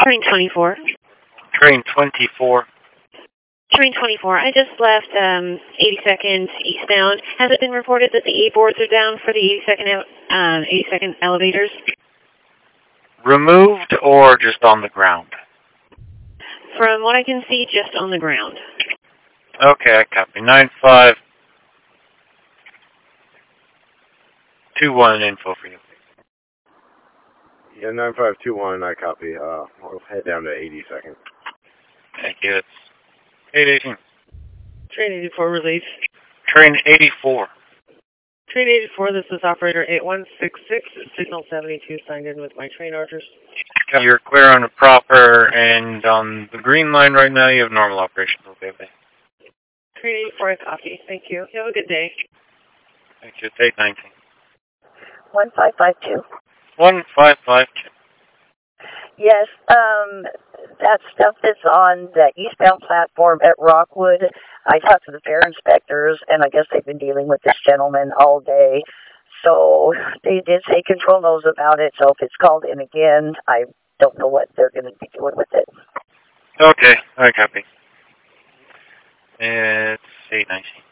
Train 24. Train 24. Train 24. I just left 82nd eastbound. Has it been reported that the A boards are down for the 82nd elevators? Removed or just on the ground? From what I can see, just on the ground. Okay, I copy. 9521 info for you. Yeah, 9521, I copy. We'll head down to 82nd. Thank you. It's 818. Train 84 release. Train 84. Train 84, this is operator 8166, signal 72, signed in with my train orders. You're clear on the proper and on the green line right now. You have normal operations. Okay. Train 84, I copy. Thank you. You have a good day. Thank you. It's 819. 1552. 1552. Yes, that stuff that's on the eastbound platform at Rockwood, I talked to the fare inspectors, and I guess they've been dealing with this gentleman all day. So they did say control knows about it, so if it's called in again, I don't know what they're going to be doing with it. Okay, I copy. It's 819.